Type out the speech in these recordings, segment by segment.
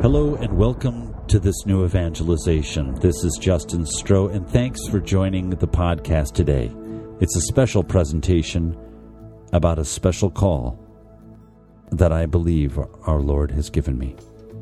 Hello and welcome to this new evangelization. This is Justin Stroh, and thanks for joining the podcast today. It's a special presentation about a special call that I believe our Lord has given me.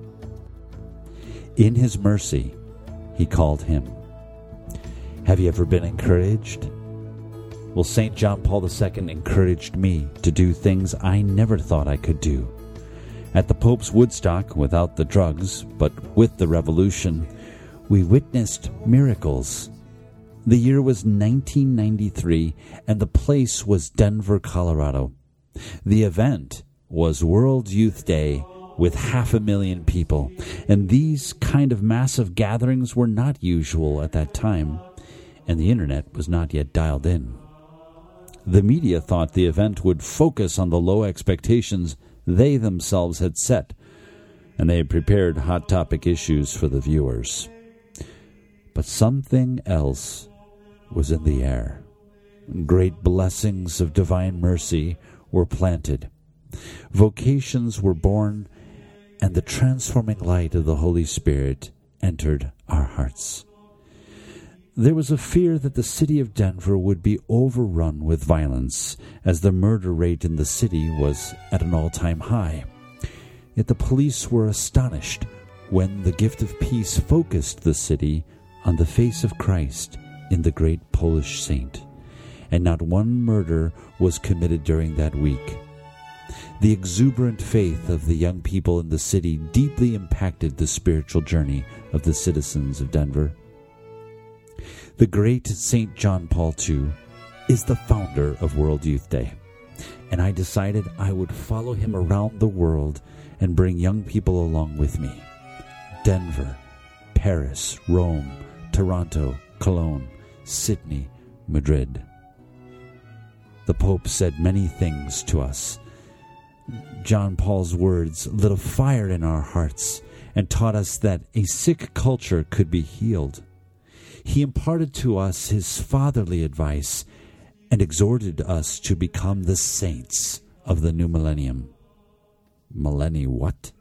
In His mercy, He called him. Have you ever been encouraged? Well, St. John Paul II encouraged me to do things I never thought I could do. At the Pope's Woodstock, without the drugs, but with the revolution, we witnessed miracles. The year was 1993, and the place was Denver, Colorado. The event was World Youth Day with 500,000 people, and these kind of massive gatherings were not usual at that time, and the internet was not yet dialed in. The media thought the event would focus on the low expectations they themselves had set, and they had prepared hot topic issues for the viewers. But something else was in the air. Great blessings of divine mercy were planted. Vocations were born, and the transforming light of the Holy Spirit entered our hearts. There was a fear that the city of Denver would be overrun with violence, as the murder rate in the city was at an all-time high. Yet the police were astonished when the gift of peace focused the city on the face of Christ in the great Polish saint, and not one murder was committed during that week. The exuberant faith of the young people in the city deeply impacted the spiritual journey of the citizens of Denver. The great St. John Paul II is the founder of World Youth Day, and I decided I would follow him around the world and bring young people along with me. Denver, Paris, Rome, Toronto, Cologne, Sydney, Madrid. The Pope said many things to us. John Paul's words lit a fire in our hearts and taught us that a sick culture could be healed. He imparted to us his fatherly advice and exhorted us to become the saints of the new millennium. What?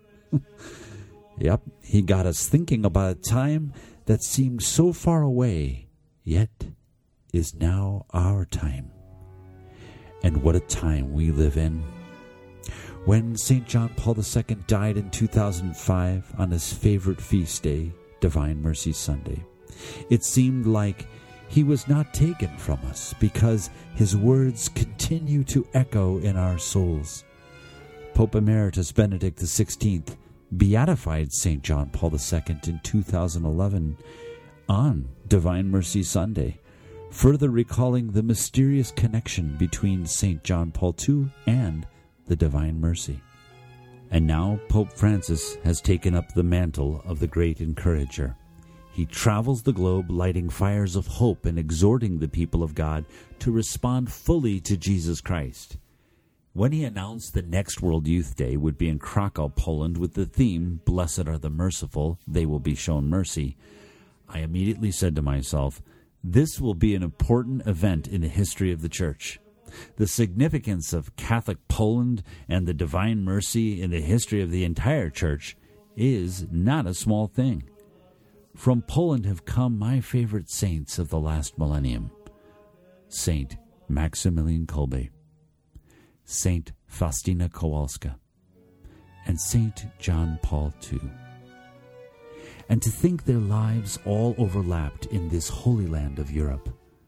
Yep, he got us thinking about a time that seemed so far away, yet is now our time. And what a time we live in. When St. John Paul II died in 2005 on his favorite feast day, Divine Mercy Sunday, it seemed like he was not taken from us because his words continue to echo in our souls. Pope Emeritus Benedict XVI beatified St. John Paul II in 2011 on Divine Mercy Sunday, further recalling the mysterious connection between St. John Paul II and the Divine Mercy. And now Pope Francis has taken up the mantle of the great encourager. He travels the globe lighting fires of hope and exhorting the people of God to respond fully to Jesus Christ. When he announced the next World Youth Day would be in Krakow, Poland, with the theme, "Blessed are the merciful, they will be shown mercy," I immediately said to myself, this will be an important event in the history of the Church. The significance of Catholic Poland and the Divine Mercy in the history of the entire Church is not a small thing. From Poland have come my favorite saints of the last millennium: Saint Maximilian Kolbe, Saint Faustina Kowalska, and Saint John Paul II. And to think their lives all overlapped in this holy land of Europe.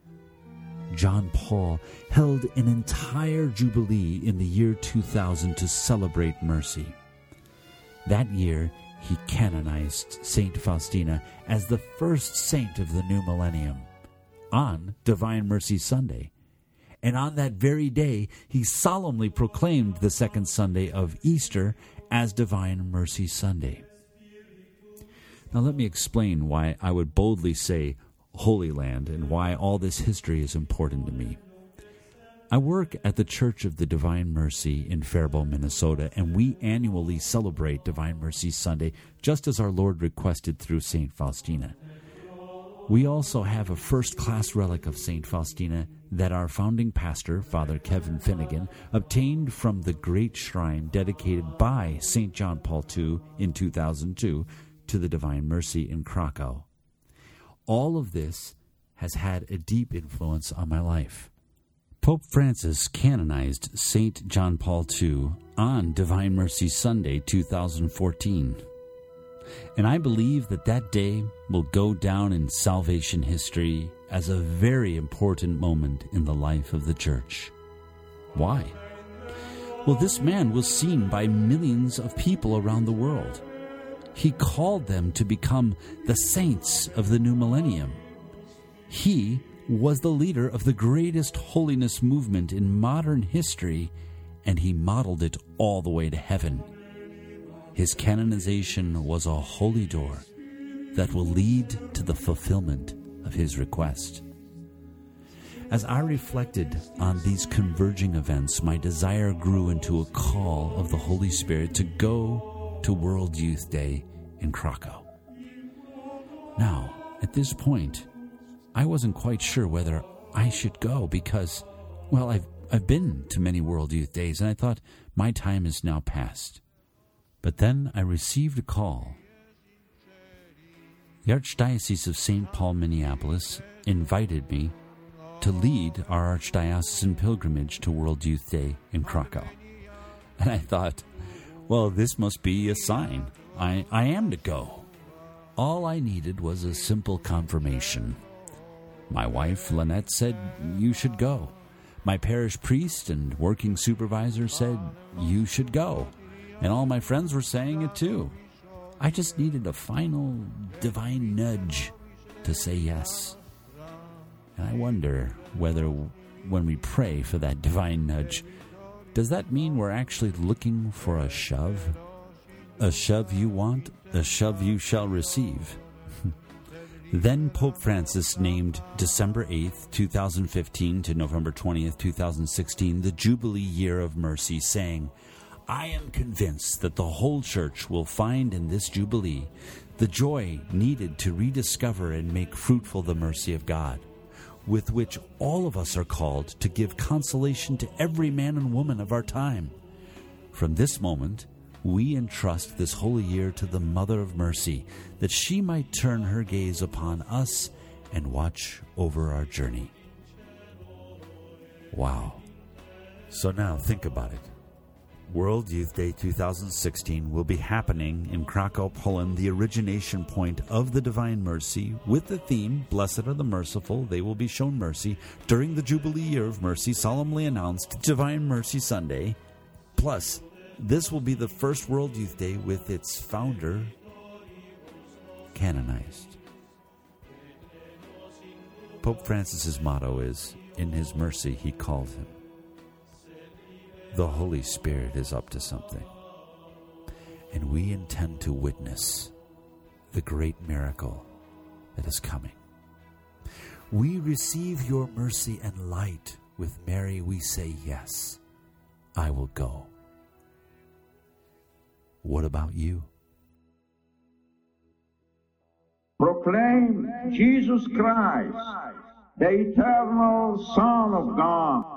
John Paul held an entire jubilee in the year 2000 to celebrate mercy. That year, he canonized Saint Faustina as the first saint of the new millennium on Divine Mercy Sunday. And on that very day, he solemnly proclaimed the second Sunday of Easter as Divine Mercy Sunday. Now let me explain why I would boldly say Holy Land and why all this history is important to me. I work at the Church of the Divine Mercy in Faribault, Minnesota, and we annually celebrate Divine Mercy Sunday just as our Lord requested through St. Faustina. We also have a first-class relic of St. Faustina that our founding pastor, Father Kevin Finnegan, obtained from the great shrine dedicated by St. John Paul II in 2002 to the Divine Mercy in Krakow. All of this has had a deep influence on my life. Pope Francis canonized St. John Paul II on Divine Mercy Sunday 2014. And I believe that day will go down in salvation history as a very important moment in the life of the Church. Why? Well, this man was seen by millions of people around the world. He called them to become the saints of the new millennium. He was the leader of the greatest holiness movement in modern history, and he modeled it all the way to heaven. His canonization was a holy door that will lead to the fulfillment of his request. As I reflected on these converging events, my desire grew into a call of the Holy Spirit to go to World Youth Day in Krakow. Now, at this point, I wasn't quite sure whether I should go because, well, I've been to many World Youth Days, and I thought my time is now past. But then I received a call. The Archdiocese of St. Paul, Minneapolis invited me to lead our Archdiocesan pilgrimage to World Youth Day in Krakow. And I thought, well, this must be a sign. I am to go. All I needed was a simple confirmation. My wife, Lynette, said, you should go. My parish priest and working supervisor said, you should go. And all my friends were saying it too. I just needed a final divine nudge to say yes. And I wonder whether when we pray for that divine nudge, does that mean we're actually looking for a shove? A shove you want, a shove you shall receive. Then Pope Francis named December 8th, 2015 to November 20th, 2016, the Jubilee Year of Mercy, saying, I am convinced that the whole Church will find in this Jubilee the joy needed to rediscover and make fruitful the mercy of God, with which all of us are called to give consolation to every man and woman of our time. From this moment, we entrust this holy year to the Mother of Mercy, that she might turn her gaze upon us and watch over our journey. Wow. So now think about it. World Youth Day 2016 will be happening in Krakow, Poland, the origination point of the Divine Mercy, with the theme, Blessed are the Merciful, they will be shown mercy, during the Jubilee Year of Mercy, solemnly announced Divine Mercy Sunday. Plus, this will be the first World Youth Day with its founder canonized. Pope Francis's motto is, in his mercy he called him. The Holy Spirit is up to something, and we intend to witness the great miracle that is coming. We receive your mercy and light. With Mary we say, yes, I will go. What about you? Proclaim Jesus Christ, the eternal Son of God.